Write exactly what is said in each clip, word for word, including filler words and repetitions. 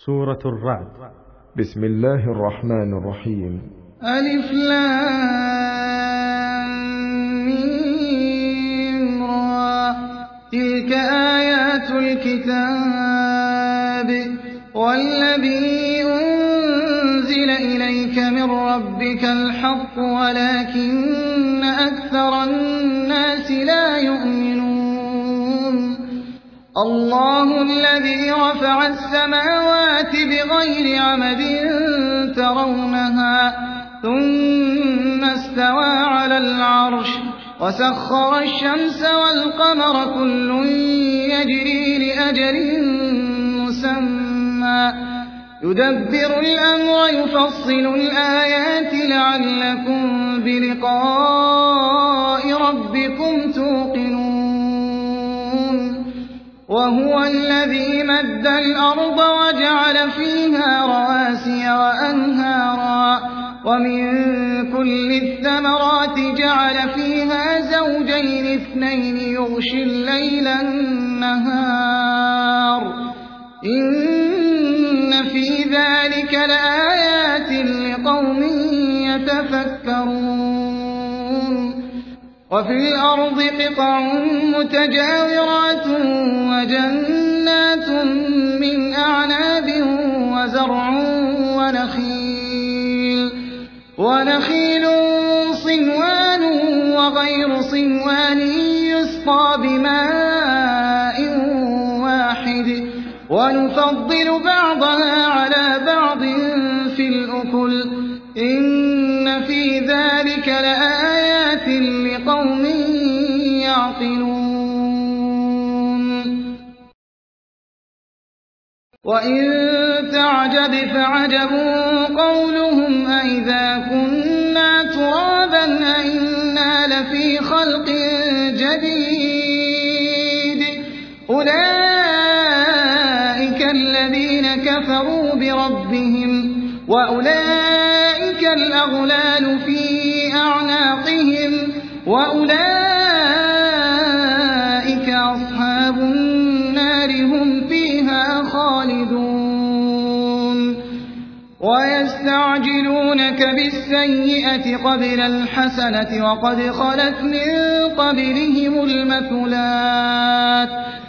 سورة الرعد. بسم الله الرحمن الرحيم. ألف لام ميم را. تلك آيات الكتاب والذي أنزل إليك من ربك الحق ولكن أكثر الناس لا يؤمنون. الله الذي رفع السماوات بغير عمد ترونها ثم استوى على العرش وسخر الشمس والقمر كل يجري لأجل مسمى يدبر الأمر يفصل الآيات لعلكم بلقاء ربكم توقنون. وهو الذي مد الأرض وجعل فيها رواسي وأنهارا ومن كل الثمرات جعل فيها زوجين اثنين يغشي الليل النهار إن في ذلك لآيات لقوم يتفكرون. وفي الأرض قطع متجاورات وجنات من أعناب وزرع ونخيل ونخيل صنوان وغير صنوان يسقى بماء واحد ونفضل بعضها على بعض في الأكل إن في ذلك لآيات لقوم يعقلون. وإن تعجب فعجب قولهم أئذا كنا ترابا أئنا لفي خلق جديد أولئك الذين كفروا بربهم وأولئك الأغلال في أعناقهم وأولئك أصحاب النار هم فيها خالدون. ويستعجلونك بالسيئة قبل الحسنة وقد خلت من قبلهم المثلات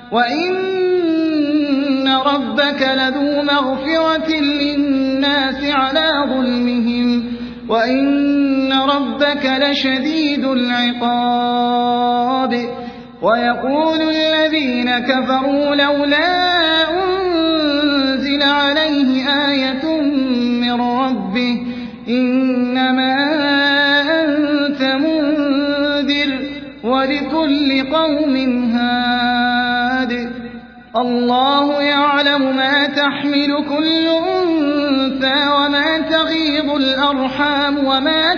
وإن ربك لذو مغفرة للناس على ظلمهم وإن ربك لشديد العقاب. ويقول الذين كفروا لولا أنزل عليه آية من ربه إنما أنت منذر ولكل قوم هاد. الله يعلم ما تحمل كل أنثى وما تغيض الأرحام وما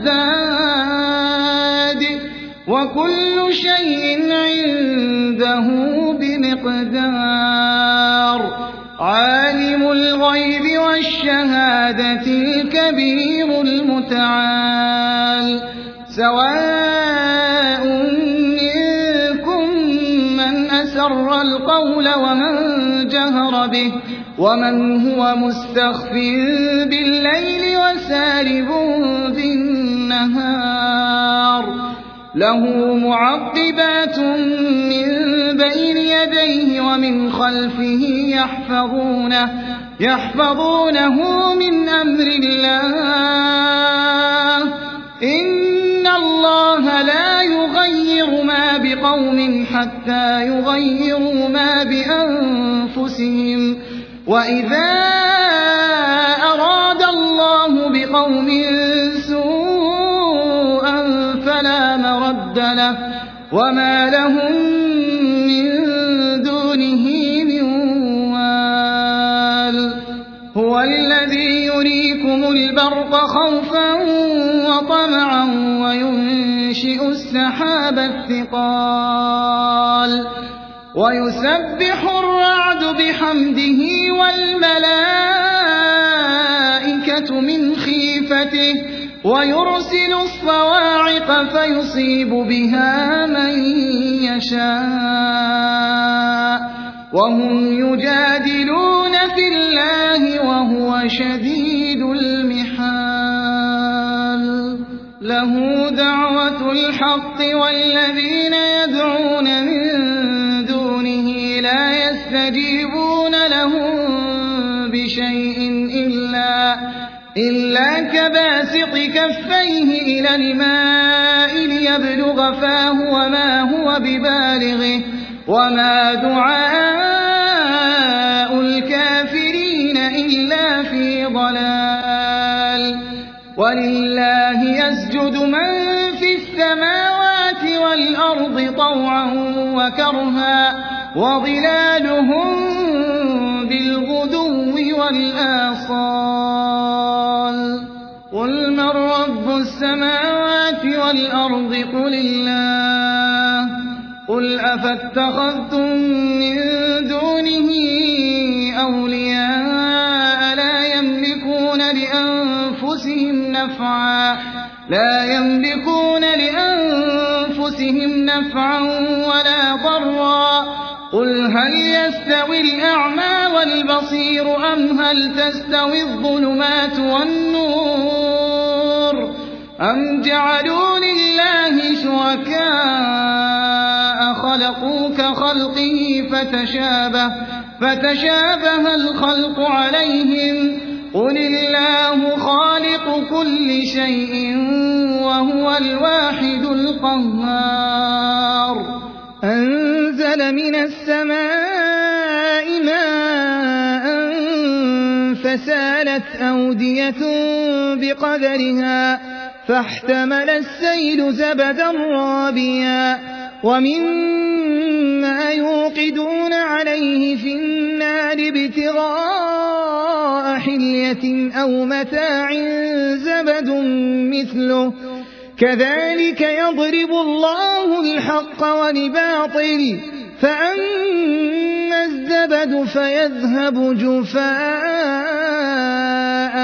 تزداد وكل شيء عنده بمقدار. عالم الغيب والشهادة الكبير المتعال. سواء منكم من أسر القول ومن جهر به ومن هو مستخف بالليل وسارب بالنهار. له معقبات من بين يديه ومن خلفه يحفظونه يحفظونه من أمر الله إن الله لا يغير ما بقوم حتى يغيروا ما بأنفسهم وإذا أراد الله بقوم سوءا فلا مرد له وما لهم من دونه من وال. هو الذي يريكم البرق خوفا وطمعا وينشئ السحاب الثقال ويسبح الرعد بحمده والملائكة من خيفته ويرسل الصواعق فيصيب بها من يشاء وهم يجادلون في الله وهو شديد المحال له دعوة الحق والذين يدعون من دونه لا يستجيبون لهم بشيء إلا, إلا كباسط كفيه إلى الماء ليبلغ فاه وما هو ببالغه وما دعاء الكافرين إلا في ضلال ولله يسجد من في السماوات والأرض طوعا وكرها وظلالهم بالغدو والآصال قل من رب السماوات والأرض قل الله قل أفاتخذتم من دونه أولياء لا يملكون لأنفسهم نفعا لا يملكون لأنفسهم نفعا ولا ضرا قل هل يستوي الأعمى والبصير أم هل تستوي الظلمات والنور أم جعلوا لله شركاء خلقوا كخلقه فتشابه, فتشابه الخلق عليهم قل الله خالق كل شيء وهو الواحد القهار أنزل من السماء ماء فسالت أودية بقدرها فاحتمل السيل زبدا رابيا ومما يوقدون عليه في النار ابتغاء حلية أو متاع زبد مثله كذلك يضرب الله الحق والباطل فأما الزبد فيذهب جفاء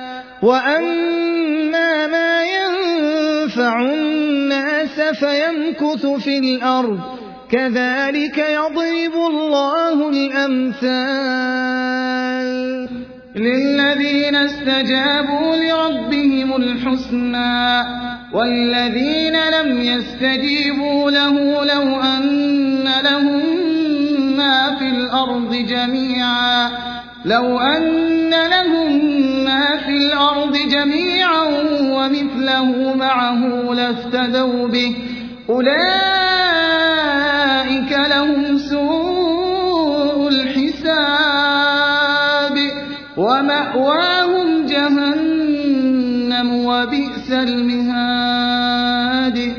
وأما ما ينفع الناس فيمكث في الأرض كذلك يضرب الله الأمثال للذين استجابوا لربهم الحسنى والذين لم يستجيبوا له لو أن لهم ما في الأرض جميعا لو أن لهم ما في الأرض جميعا ومثله معه لافتدوا به أولئك لهم سوء الحساب ومأواهم جهنم وبئس المهاد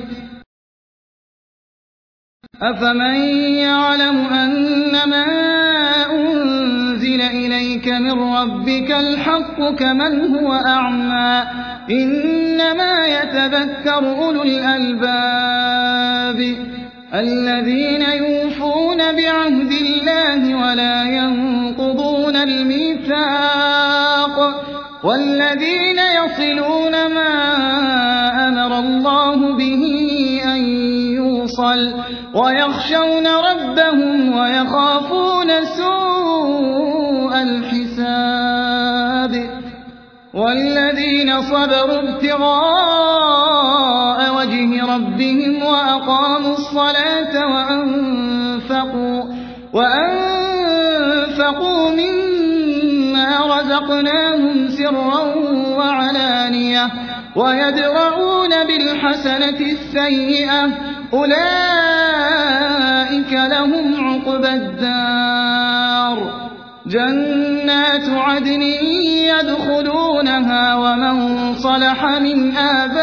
أفمن يعلم أنما أنزل إليك من ربك الحق كمن هو أعمى إنما يتذكر أولو الألباب الذين يوفون بعهد الله ولا ينقضون الميثاق والذين يصلون ما أمر الله به أن يوصل ويخشون ربهم ويخافون سوء الحساب والذين صبروا ابتغاء وجه ربهم وأقاموا الصلاة وأنفقوا, وأنفقوا مما رزقناهم سرا وعلانية ويدرؤون بالحسنة السيئة أولئك لهم عقبى الدار جنات عدن يدخلونها ومن صلح من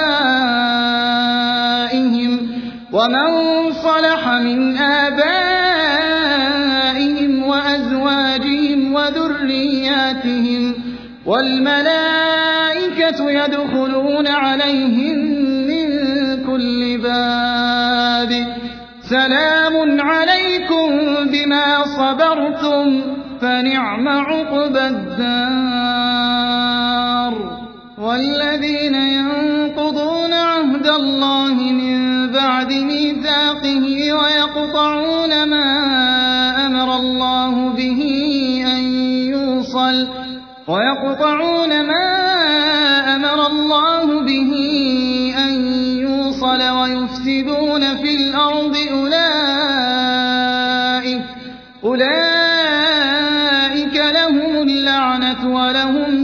آبائهم ومن صلح من آبائهم وأزواجهم وذرياتهم والملائكة يدخلون عليهم من كل باب سلام عليكم بما صبرتم فنعم عقبى الدار والذين ينقضون عهد الله من بعد ميثاقه ويقطعون ما أمر الله به أن يوصل ويقطعون ما أمر الله به أن يوصل ويفسدون في الأرض أولئك, أولئك لهم اللعنة ولهم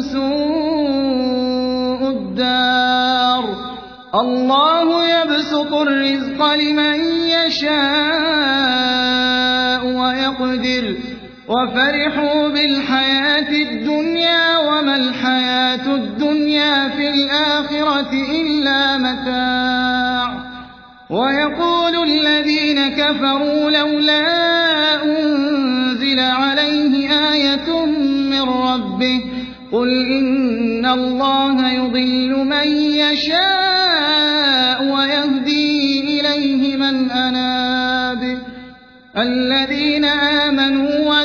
سوء الدار. الله يبسط الرزق لمن يشاء ويقدر وفرحوا بالحياة الدنيا وما الحياة الدنيا في الآخرة إلا متاع. ويقول الذين كفروا لولا أنزل عليه آية من ربه قل إن الله يضل من يشاء ويهدي إليه من أناب. الذين آمنوا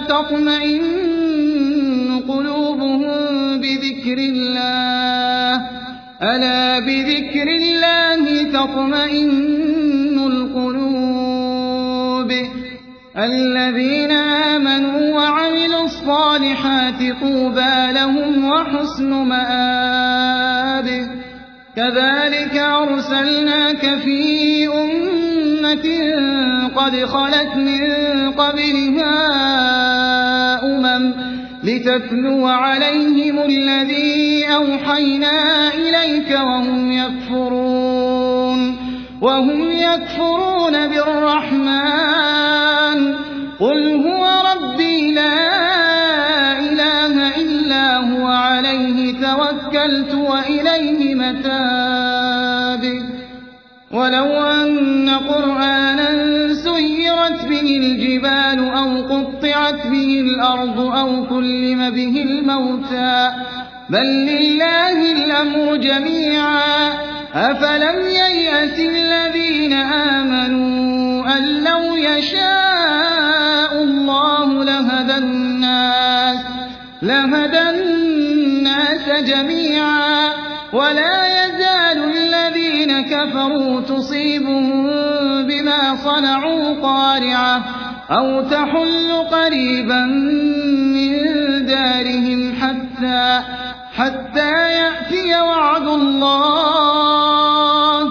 وتطمئن قلوبهم بذكر الله ألا بذكر الله تطمئن القلوب. الذين آمنوا وعملوا الصالحات طوبى لهم وحسن مآب. كذلك أرسلناك في أمة قد خلت من قبلها أمم لتتلو عليهم الذي أوحينا إليك وهم يكفرون وهم يكفرون بالرحمن قل هو ربي لا إله إلا هو عليه توكلت وإليه متاب. ولو أن قرآنا سيرت به الجبال أو قطعت به الأرض أو كلم به الموتى بل لله الأمر جميعا أفلم ييأس الذين آمنوا أن لو يشاء الله لهدى الناس, لهدى الناس جميعا ولا يزال الذين كفروا تصيبهم بما صنعوا قارعة أو تحل قريبا من دارهم حتى, حتى يأتي وعد الله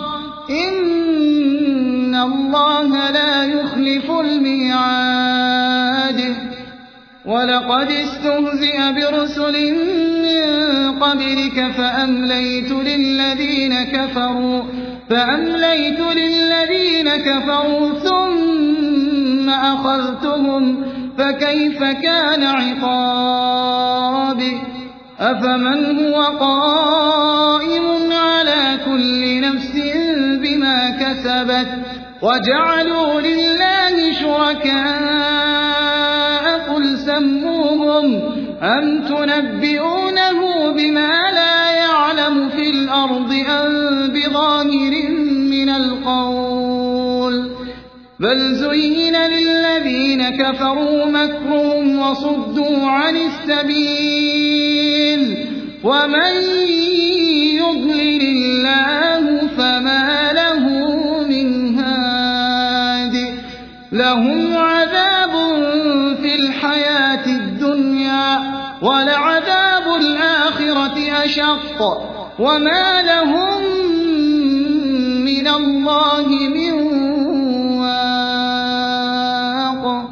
إن الله لا يخلف الميعاد. ولقد استهزئ برسل من قبلك فأمليت للذين كفروا فأمليت للذين كفروا ثم أخذتهم فكيف كان عقاب. أفمن هو قائم على كل نفس بما كسبت وجعلوا لله شركاء قل سموهم أم تنبئونه بما لا يعلم في الأرض أم بظاهر من القول بل زين للذين كفروا مكرهم وصدوا عن السبيل ومن يضلل الله فما له من هاد. لهم عذاب في الحياة الدنيا ولعذاب الآخرة أشق وما لهم من الله من واق.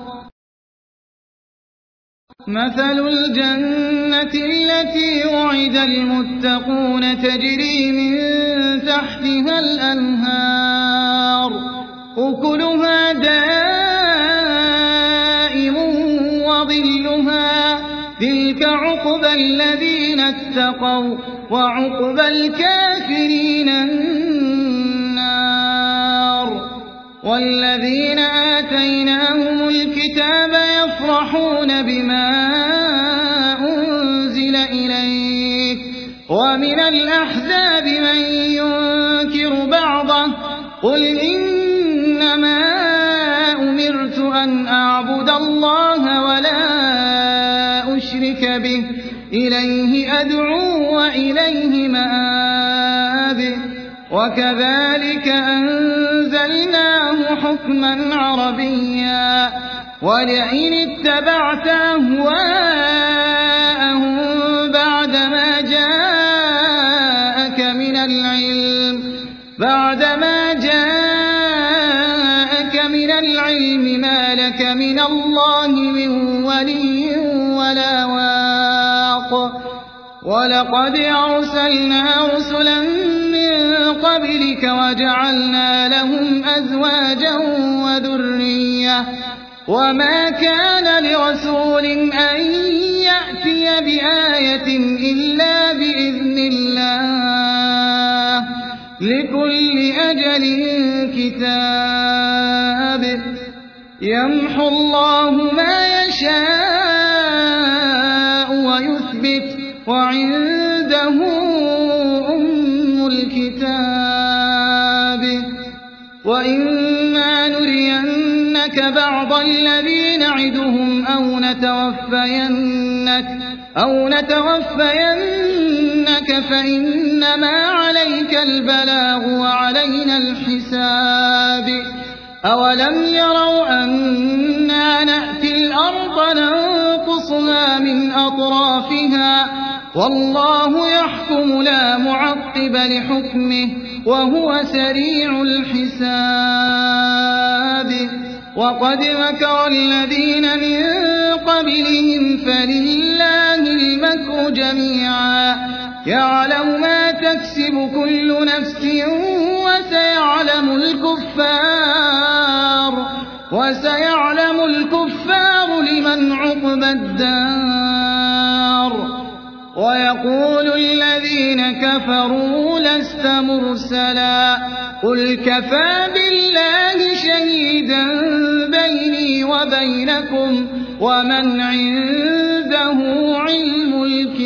مثل الجنة التي وعد المتقون تجري من تحتها الأنهار أكلها دائم وظلها تلك عقبى الذين اتقوا وعقبى الكافرين النار. والذين آتيناهم الكتاب يفرحون بما أنزل إليك ومن الأحزاب من ينكر بعضه قل إنما أمرت أن أعبد الله ولا أشرك به إليه أدعو وإليه مآب. وكذلك أنزلناه حكما عربيا ولئن اتبعت أهواءهم بعد بعدما جاءك من العلم ما لك من الله من ولي ولا واق ولقد أرسلنا رسلا من قبلك وجعلنا لهم أزواجا وذرية وما كان لرسول أن يأتي بآية إلا بإذن الله لكل أجل كتاب يمحو الله ما يشاء ويثبت وعنده أم الكتاب وإما نرينك بعض الذين نعدهم أو نتوفينك أو نتوفينك فإنما عليك البلاغ وعلينا الحساب أولم يروا أنا نأتي الأرض ننقصها من أطرافها والله يحكم لا معقب لحكمه وهو سريع الحساب وقد مكر الذين من قبلهم فلله المكر جميعا يعلم ما تكسب كل نفس وسيعلم الكفار وسيعلم الكفار لمن عقبى الدار ويقول الذين كفروا لست مرسلا قل كفى بالله شهيدا بيني وبينكم ومن عنده علم الكتاب